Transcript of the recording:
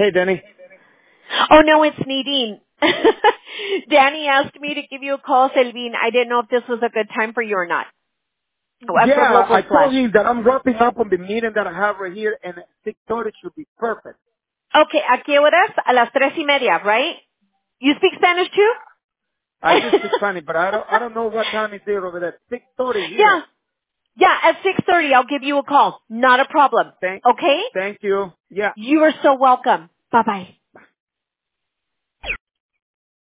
Hey, Danny. Oh, no, it's Nadine. Danny asked me to give you a call, Selvin. I didn't know if this was a good time for you or not. From Yeah, Local I Slash. told him that I'm wrapping up on the meeting that I have right here, and 6:30 should be perfect. Okay, ¿a qué horas? A las 3:30, right? You speak Spanish too? I do speak Spanish, but I don't know what time is there over there. 6:30 yeah. here. Yeah, at 6:30 I'll give you a call. Not a problem. Thank, Okay? thank you. Yeah. You are so welcome. Bye-bye.